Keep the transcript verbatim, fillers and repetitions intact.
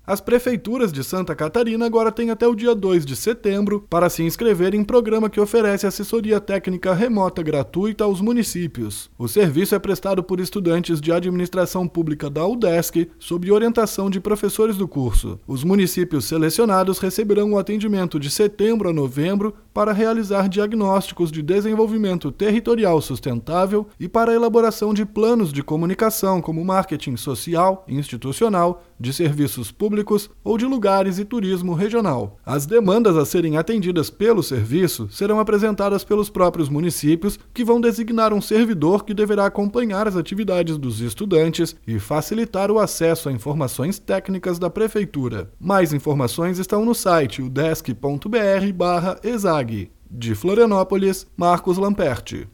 As prefeituras de Santa Catarina agora têm até o dia dois de setembro para se inscrever em programa que oferece assessoria técnica remota gratuita aos municípios. O serviço é prestado por estudantes de administração pública da UDESC, sob orientação de professores do curso. Os municípios selecionados receberão o atendimento de setembro a novembro para realizar diagnósticos de desenvolvimento territorial sustentável e para a elaboração de planos de comunicação como marketing social, institucional, de serviços públicos ou de lugares e turismo regional. As demandas a serem atendidas pelo serviço serão apresentadas pelos próprios municípios, que vão designar um servidor que deverá acompanhar as atividades dos estudantes e facilitar o acesso a informações técnicas da prefeitura. Mais informações estão no site udesc ponto br barra exag. De Florianópolis, Marcos Lamperti.